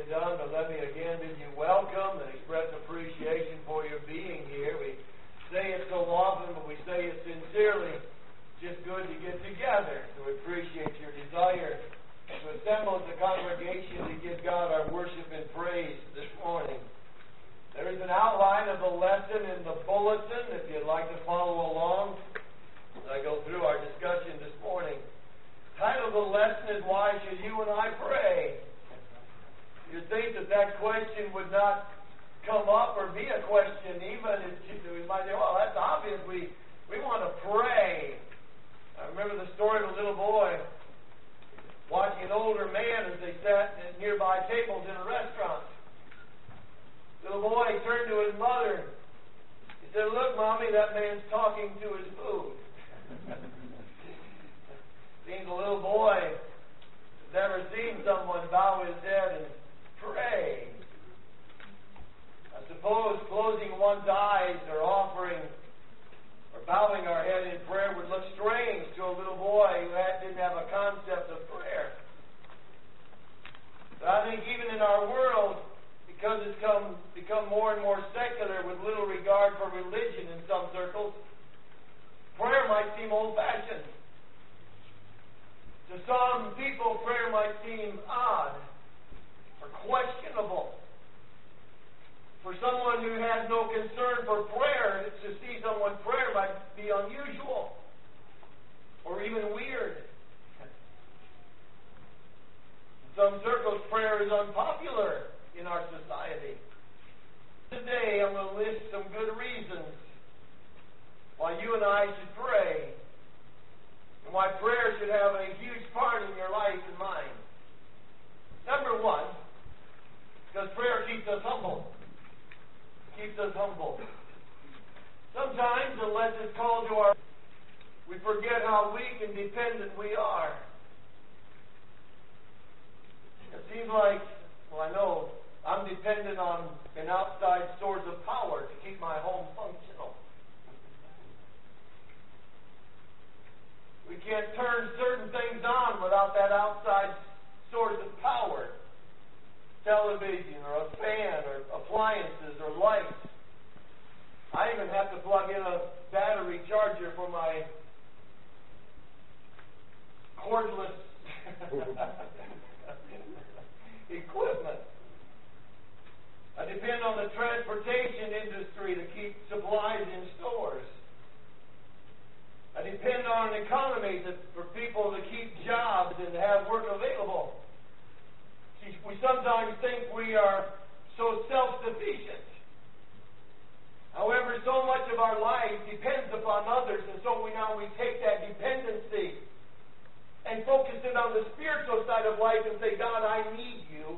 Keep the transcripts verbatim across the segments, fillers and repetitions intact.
been done, but let me again bid you welcome and express appreciation for your being here. We say it so often, but we say it sincerely. It's just good to get together. So we appreciate your desire to assemble as a congregation to give God our worship and praise this morning. There is an outline of the lesson in the bulletin if you'd like to follow along as I go through our discussion this morning. The title of the lesson is, Why Should You and I Pray? You'd think that that question would not come up or be a question even if we might say, well, that's obvious. We, we want to pray. I remember the story of a little boy watching an older man as they sat at nearby tables in a restaurant. Little boy turned to his mother. He said, look, Mommy, that man's talking to his food. Seems a little boy has never seen someone bow his head and pray. I suppose closing one's eyes or offering or bowing our head in prayer would look strange to a little boy who had, didn't have a concept of prayer. But I think even in our world, because it's come, become more and more secular with little regard for religion in some circles, prayer might seem old-fashioned. To some people, prayer might seem odd or questionable. For someone who has no concern for prayer, to see someone prayer might be unusual or even weird. In some circles, prayer is unpopular in our society. Today, I'm going to list some good reasons why you and I should pray, and why prayer should have a huge part in your life and mine. Number one, because prayer keeps us humble. Keeps us humble. Sometimes, unless it's called to our, we forget how weak and dependent we are. It seems like, well, I know I'm dependent on an outside source of power to keep my home functional. We can't turn certain things on without that outside source of power. Television or a fan or appliances or lights. I even have to plug in a battery charger for my cordless equipment. I depend on the transportation industry to keep supplies in stores. I depend on an economy to, for people to keep jobs and to have work available. See, we sometimes think we are so self-sufficient. However, so much of our life depends upon others, and so we now we take that dependency and focus it on the spiritual side of life and say, God, I need you.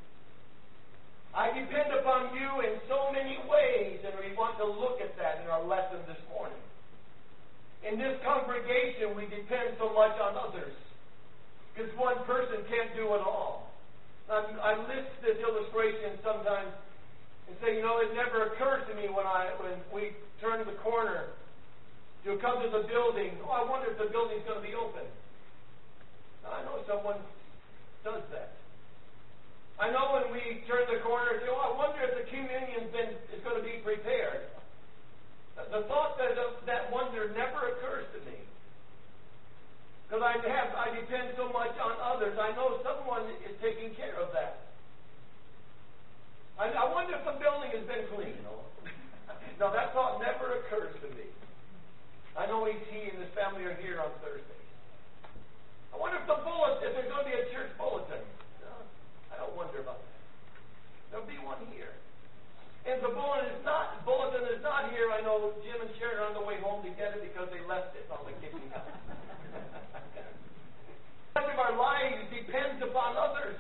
I depend upon you in so many ways, and we want to look at that in our lesson this morning. In this congregation, we depend so much on others, because one person can't do it all. I, I list this illustration sometimes and say, you know, it never occurred to me when I when we turned the corner to come to the building, oh, I wonder if the building's going to be open. Now, I know someone does that. I know when we turn the corner and say, oh, I wonder if the communion's been is going to be prepared. The thought that that wonder never occurs to me, because I have I depend so much on others. I know someone is taking care of that. I, I wonder if the building has been cleaned. No, that thought never occurs to me. I know he, he and his family are here on Thursday. I wonder if the bulletin, if there's going to be a church bulletin. No, I don't wonder about that. There'll be one here. And the bulletin is not bulletin is not here. I know Jim and Sharon are on the way home to get it because they left it on the kitchen counter. Much of our lives depends upon others.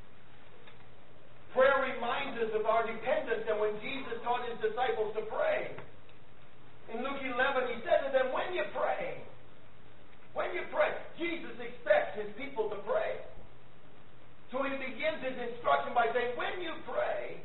Prayer reminds us of our dependence, and when Jesus taught his disciples to pray, in Luke eleven, he said to them, when you pray, when you pray, Jesus expects his people to pray. So he begins his instruction by saying, when you pray,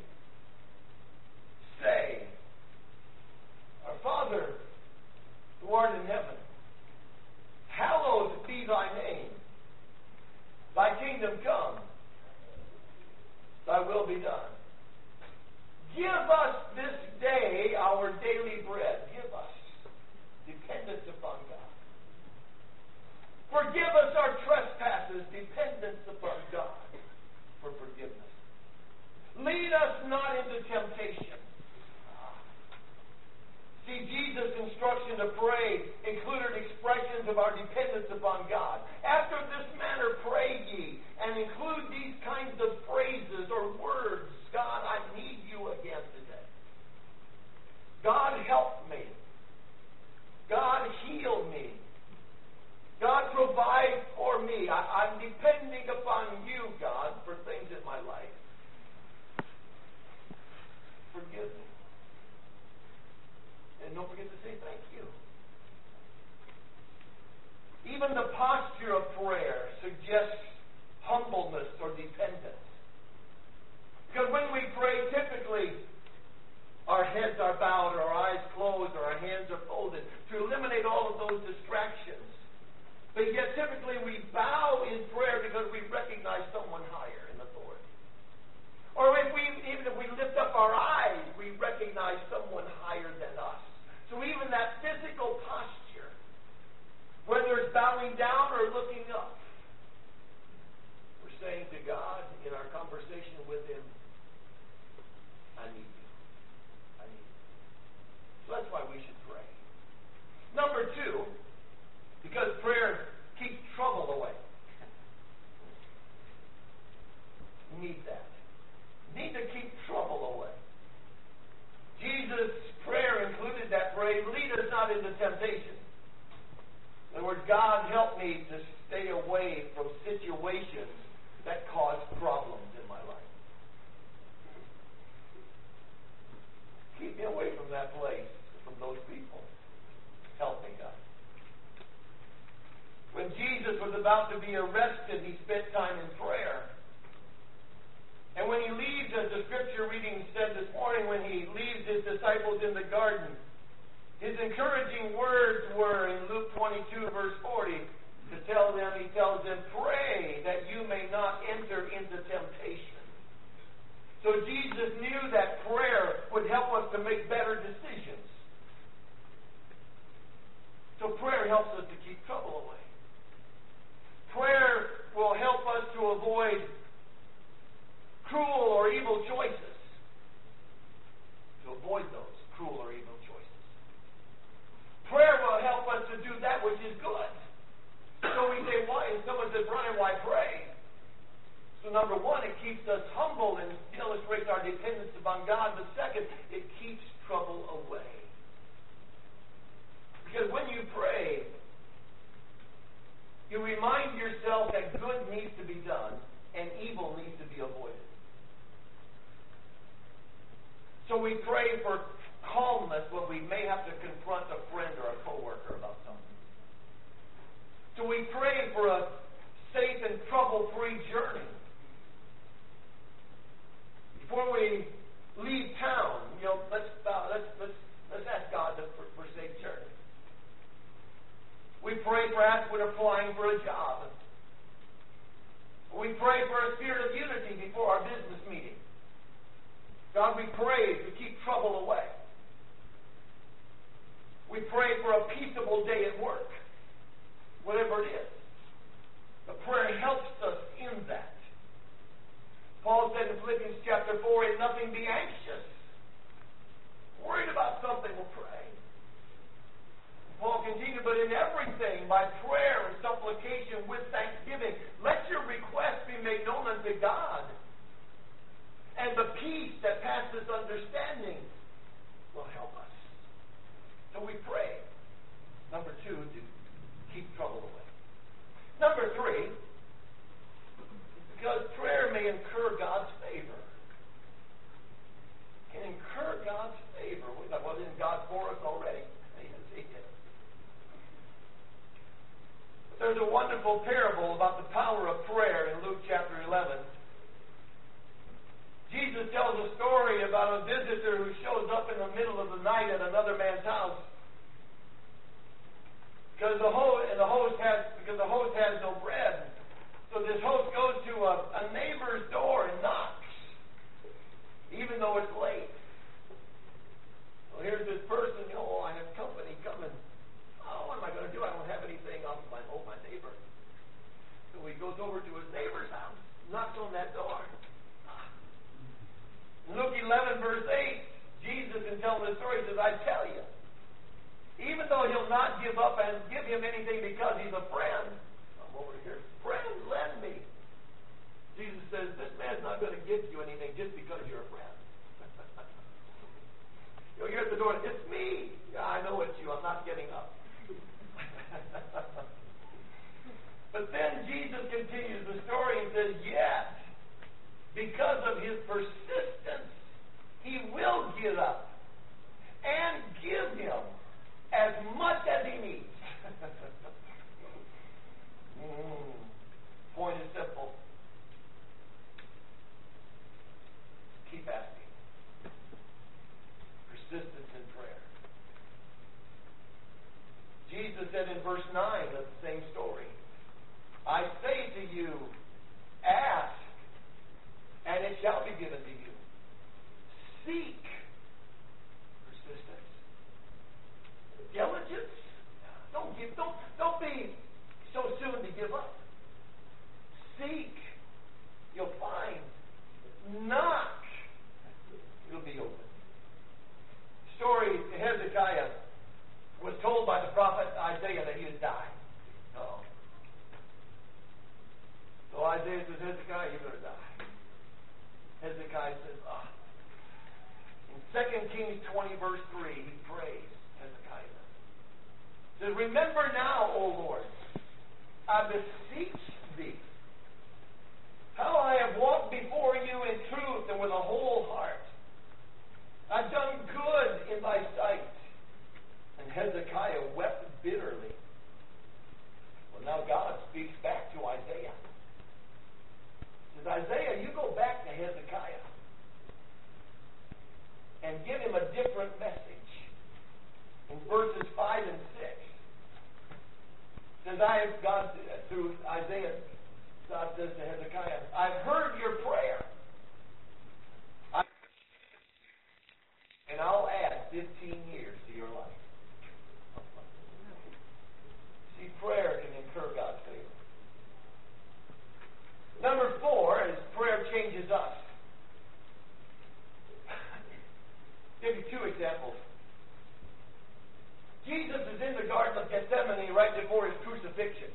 say, Our Father, who art in heaven, hallowed be thy name. Thy kingdom come. Thy will be done. Give us this day our daily bread. Give us. Dependence upon God. Forgive us our trespasses. Dependence upon God for forgiveness. Lead us not into temptation. See, Jesus' instruction to pray included expressions of our dependence upon God. After this manner pray ye, and include these kinds of phrases or words. God, I need you again today. God, help me. God, heal me. God, provide for me. I, I'm depending upon you, God, for things in my life. Forgive me. And don't forget to say thank you. Even the posture of prayer suggests humbleness or dependence. Because when we pray, typically our heads are bowed, or our eyes closed, or our hands are folded to eliminate all of those distractions. But yet typically we bow in prayer because we recognize someone higher in authority. Or if we, even if we lift up our eyes, we recognize someone higher than us. So even that physical posture, whether it's bowing down or looking up, we're saying to God in our conversation with Him, I need you. I need you. So that's why we should pray. Number two, because prayer keeps trouble away. We need that. We need to keep trouble away. Jesus' prayer included that phrase, lead us not into temptation. In other words, God, help me to stay away from situations that cause problems in my life. Keep me away from that place, from those people. Help me, God. When Jesus was about to be arrested, he spent time in prayer. And when he leaves, as the scripture reading said this morning, when he leaves his disciples in the garden, his encouraging words were in Luke twenty-two, verse forty, to tell them, he tells them, pray that you may not enter into temptation. So Jesus knew that prayer would help us to make better decisions. So prayer helps us to keep trouble away. Prayer will help us to avoid cruel or evil choices. To avoid those cruel or evil choices. Prayer will help us to do that which is good. So we say, why? And someone says, Brian, why pray? So number one, it keeps us humble and illustrates our dependence upon God. But second, it keeps trouble away. Because when you pray, you remind yourself that good needs to be done and evil needs to be avoided. So we pray for calmness when we may have to confront a friend or a coworker about something. So we pray for a safe and trouble-free journey. Before we leave town, you know, let's uh, let's let's let's ask God for, for safe journey. We pray perhaps when applying for a job. We pray for a spirit of unity before our business meeting. God, we pray to keep trouble away. We pray for a peaceable day at work, whatever it is. The prayer helps us in that. Paul said in Philippians chapter four, in nothing be anxious. Worried about something, we'll pray. Paul continued, but in everything, by prayer and supplication with thanksgiving, let your requests be made known unto God. And the peace that passes understanding will help us. So we pray. Number two, to keep trouble away. Number three, because prayer may incur God's favor. It can incur God's favor. We thought, well, isn't God for us already? Yes, He is. There's a wonderful parable about the power of prayer in Luke chapter eleven. Jesus tells a story about a visitor who shows up in the middle of the night at another man's house because the host and the host has because the host has no bread. So this host goes to a, a neighbor's door and knocks. telling the story, he says, I tell you, even though he'll not give up and give him anything because he's a friend, I'm over here, friend, lend me. Jesus says, this man's not going to give you anything just because you're a friend. You know, you're at the door, it's me. Yeah, I know it's you. I'm not getting up. But then Jesus continues the story and says, yet, because of his persistence, he will get up and give him as much as he needs. mm. Point is simple. Keep asking. Persistence in prayer. Jesus said in verse nine of the same story, I say to you, ask, and it shall be given to you. Seek. Persistence. Diligence. Don't give. Don't don't be so soon to give up. Seek. You'll find. Knock. It'll be open. Story. Hezekiah was told by the prophet Isaiah that he would die. No. So Isaiah says, Hezekiah, you're going to die. Hezekiah says, ah. In Second Kings twenty, verse three, he prays, Hezekiah. He says, remember now, O Lord, I beseech thee, how I have walked before you in truth and with a whole heart. I've done good in thy sight. And Hezekiah wept bitterly. Well, now God speaks back to Isaiah. Isaiah, you go back to Hezekiah and give him a different message. In verses five and six, says I have God through Isaiah, God says to Hezekiah, I've heard your prayer, I, and I'll add fifteen years to your life. See, prayer can incur God's favor. Number four is prayer changes us. Give you two examples. Jesus is in the Garden of Gethsemane right before his crucifixion.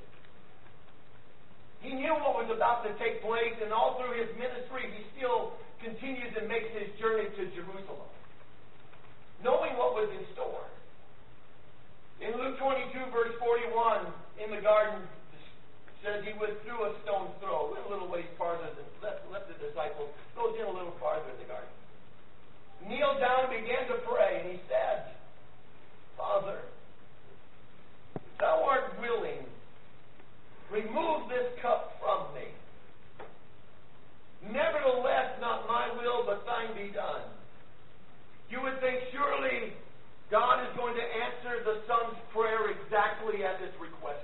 He knew what was about to take place, and all through his ministry, he still continues and makes his journey to Jerusalem, knowing what was in store. In Luke twenty-two, verse forty-one, in the garden, says he withdrew a stone's throw, went a little ways farther than left, left the disciples, goes in a little farther in the garden. Kneeled down and began to pray, and he said, Father, if thou art willing, remove this cup from me. Nevertheless, not my will, but thine be done. You would think surely God is going to answer the Son's prayer exactly as it's requested.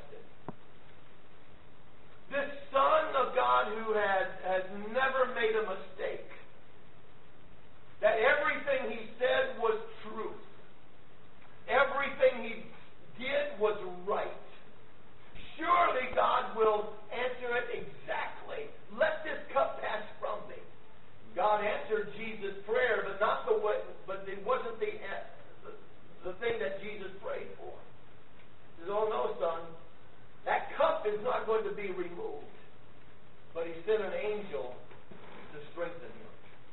This Son of God who has, has never made a mistake, that everything he said was truth, everything he did was right. Surely God will answer it exactly. Let this cup pass from me. God answered Jesus' prayer, but not the way, but it wasn't the, the, the thing that Jesus prayed for. He says, oh no, son. That cup is not going to be removed. But he sent an angel to strengthen him.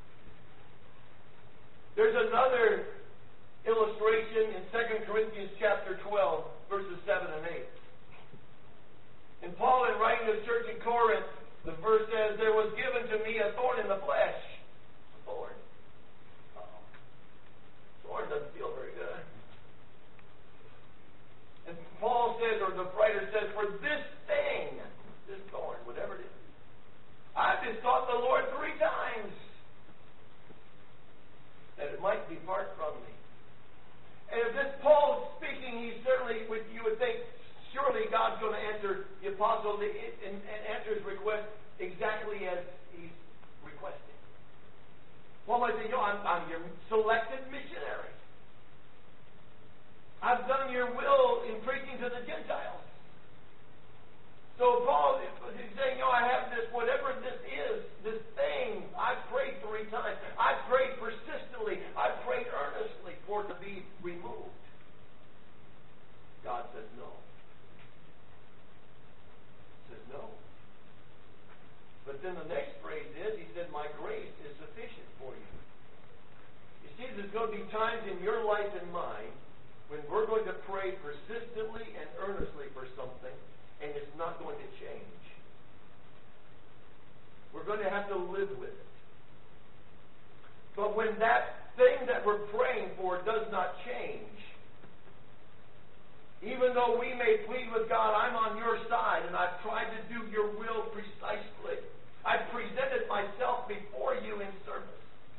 There's another illustration in Second Corinthians chapter twelve, verses seven and eight. And Paul, in writing to the church in Corinth, the verse says, there was given to me a thorn in the flesh. A thorn. Uh-oh. Thorn doesn't feel very good. And Paul says, or the writer says, for this thing, this thorn, whatever it is, I've besought the Lord three times that it might depart from me. And if this Paul is speaking, he certainly, would, you would think, surely God's going to answer the apostle and, and answer his request exactly as he's requesting. Paul might say, yo, I'm, I'm your selected missionary. I've done your will in preaching to the Gentiles. So Paul is saying, you know, I have this, whatever this is, this thing, I've prayed three times. I've prayed persistently. I've prayed earnestly for then the next phrase is, he said, my grace is sufficient for you. You see, there's going to be times in your life and mine when we're going to pray persistently and earnestly for something, and it's not going to change. We're going to have to live with it. But when that thing that we're praying for does not change, even though we may plead with God, I'm on your side, and I've tried to do your will precisely. I've presented myself before you in service.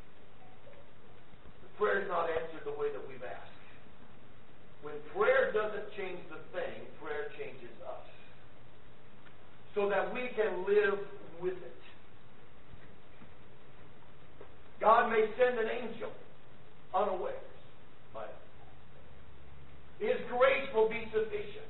The prayer is not answered the way that we've asked. When prayer doesn't change the thing, prayer changes us. So that we can live with it. God may send an angel unawares. But His grace will be sufficient.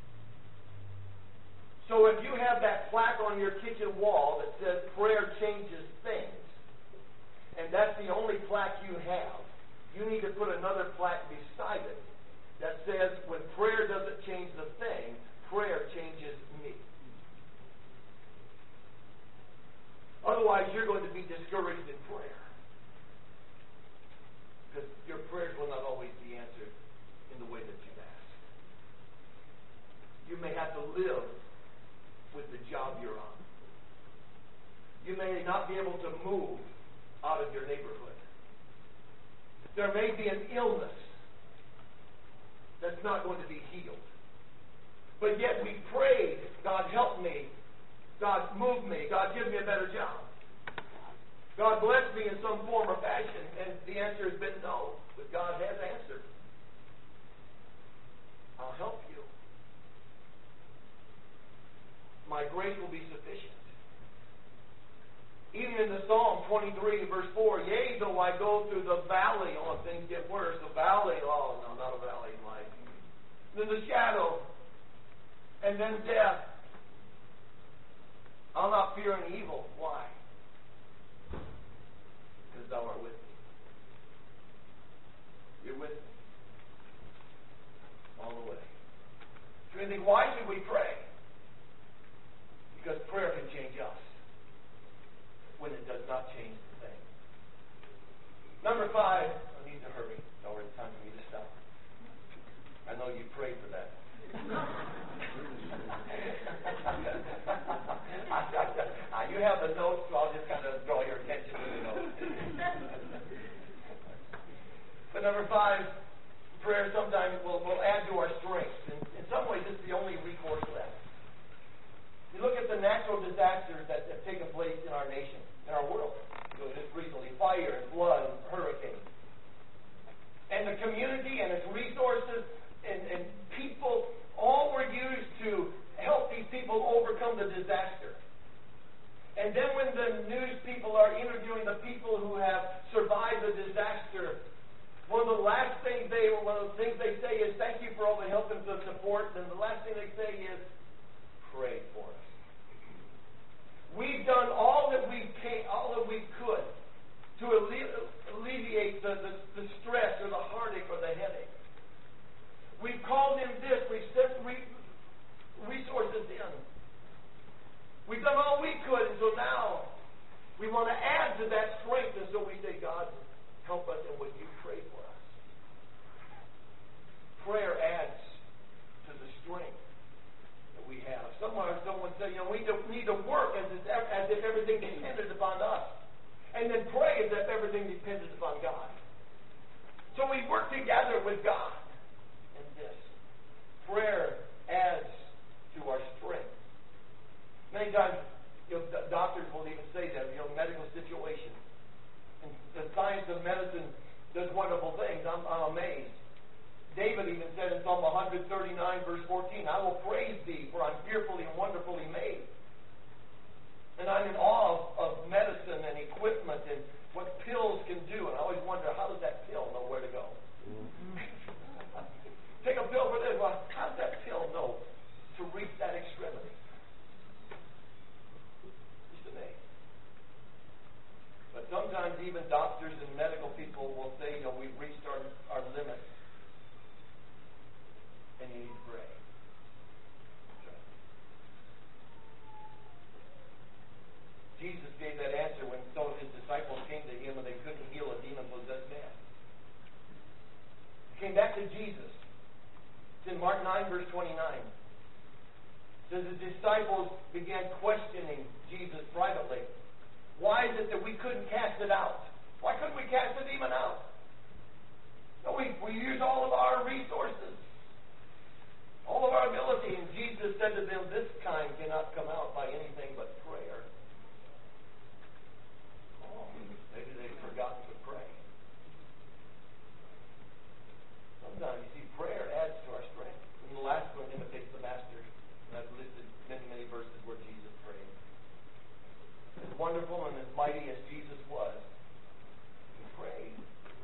So if you have that plaque on your kitchen wall that says prayer changes things, and that's the only plaque you have, you need to put another plaque beside it that says when prayer doesn't change the thing, prayer changes me. Otherwise, you're going to be discouraged in prayer. Because your prayers will not always be answered in the way that you've asked. You may have to live with the job you're on. You may not be able to move out of your neighborhood. There may be an illness that's not going to be healed. But yet we prayed, God help me, God move me, God give me a better job. God bless me in some form or fashion, and the answer has been no. But God has answered. I'll help you. My grace will be sufficient. Even in the Psalm twenty-three, verse four, yea, though I go through the valley, oh, things get worse. The valley, oh, no, not a valley, like. Then the shadow, and then death. I'll not fear any evil. Why? Because thou art with me. You're with me. All the way. So you think, why should we pray? Because prayer can change us when it does not change the thing. Number five, I need to hurry. It's already time for me to stop. I know you prayed for that. You have the notes, so I'll just kind of draw your attention to the notes. But number five, prayer sometimes will, will add to our strength. In, in some ways, it's the only recourse left. You look at the natural disasters that have taken place in our nation, in our world. So just recently, fire and flood and hurricane. And the community and its resources and, and people all were used to help these people overcome the disaster. And then when the news people are interviewing the people who have survived the disaster, one of the last things they one of the things they say is, thank you for all the help and the support. And the last thing they say is, pray for us. We've done all that we can, all that we could to alleviate the, the, the stress or the heartache or the headache. We've called in this. We've sent re- resources in. We've done all we could, and so now we want to add to that strength, and so we say, God, help us, and would you pray for us? Prayer adds to the strength that we have. Someone, someone said, you know, we need to work as if, as if everything depended upon us, and then pray as if everything depended upon God. So we work together with God in this. Prayer adds to our strength. Many times, you know, doctors will even say that, you know, medical situations. And the science of medicine does wonderful things. I'm, I'm amazed. David even said in Psalm one thirty-nine, verse fourteen, I will praise thee, for I'm fearfully and wonderfully made. And I'm in awe of, of medicine and equipment and what pills can do. And I always wonder, how does that pill know where to go? Take a pill for this. Well, how does that pill know to reach that extremity? But sometimes even doctors and medical people will say, you know, we've reached our, our limit, and you need to pray. Jesus gave that answer when some of his disciples came to him and they couldn't heal a demon-possessed man. They came back to Jesus. It's in Mark nine, verse twenty-nine. It says the disciples began questioning Jesus privately. Why is it that we couldn't cast it out? Why couldn't we cast the demon out? No, we, we use all of our resources, all of our ability. And Jesus said to them, this kind cannot come out by anything but prayer. Oh, maybe they've forgotten to pray. Sometimes, you see, prayer adds to our strength. And the last one imitates the master. And I've listed many, many verses where Jesus prayed. As wonderful and as mighty as Jesus was, he prayed.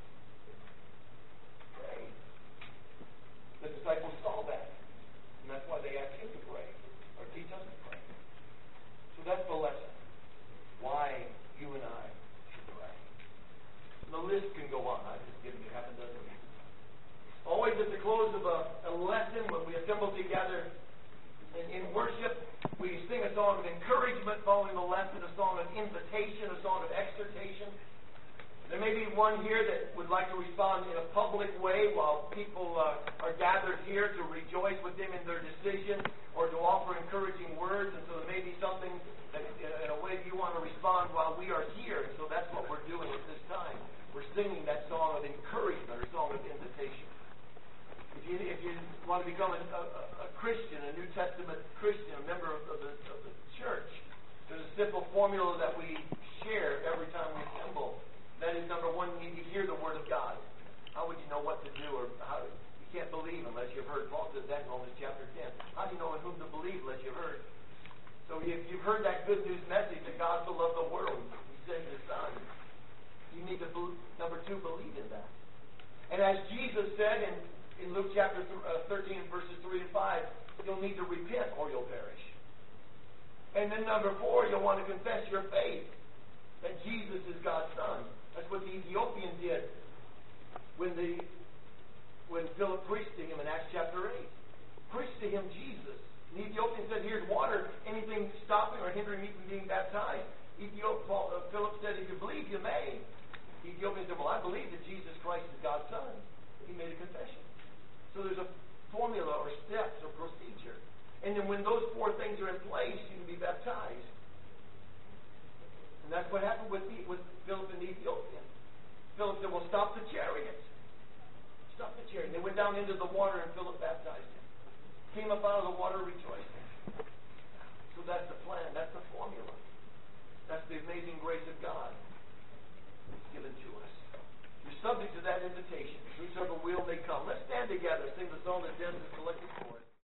Prayed. The disciples saw that. And that's why they asked him to pray. Or teach us to pray. So that's the lesson. Why you and I should pray. And the list can go on. I've just given you half a dozen. Always at the close of a, a lesson, when we assemble together in, in worship, we sing a song of encouragement following the lesson, a song of invitation, a song of exhortation. There may be one here that would like to respond in a public way while people uh, are gathered here to rejoice with them in their decision or to offer encouraging words. And so there may be something that, in a way, you want to respond while we are here. And so that's what we're doing at this time. We're singing that song of encouragement or song of invitation. If you, if you want to become a, a, a Christian, a New Testament Christian, a member of, of, the, of the church, there's a simple formula that we share every time we assemble. That is, number one, you need to hear the Word of God. How would you know what to do? Or how, you can't believe unless you've heard. Paul says that in Romans chapter ten. How do you know in whom to believe unless you've heard? So if you've heard that good news message that God so loved the world, He sent His Son, you need to, number two, believe in that. And as Jesus said in, in Luke chapter thirteen, verses three and five, you'll need to repent or you'll perish. And then number four, you'll want to confess your faith that Jesus is God's Son. That's what the Ethiopian did when the when Philip preached to him in Acts chapter eight. Preached to him Jesus. And the Ethiopian said, here's water. Anything stopping or hindering me from being baptized? Ethiop, Paul, uh, Philip said, if you believe, you may. The Ethiopian said, well, I believe that Jesus Christ is God's Son. He made a confession. So there's a formula or steps or procedure. And then when those four things are in place, you can be baptized. And that's what happened with, the, with Philip and the Ethiopian. Philip said, well, stop the chariot. Stop the chariot. And they went down into the water and Philip baptized him. Came up out of the water rejoicing. So that's the plan. That's the formula. That's the amazing grace of God given to us. You're subject to that invitation. Whosoever will may come. Let's stand together. Sing the song that Dennis has collected for us.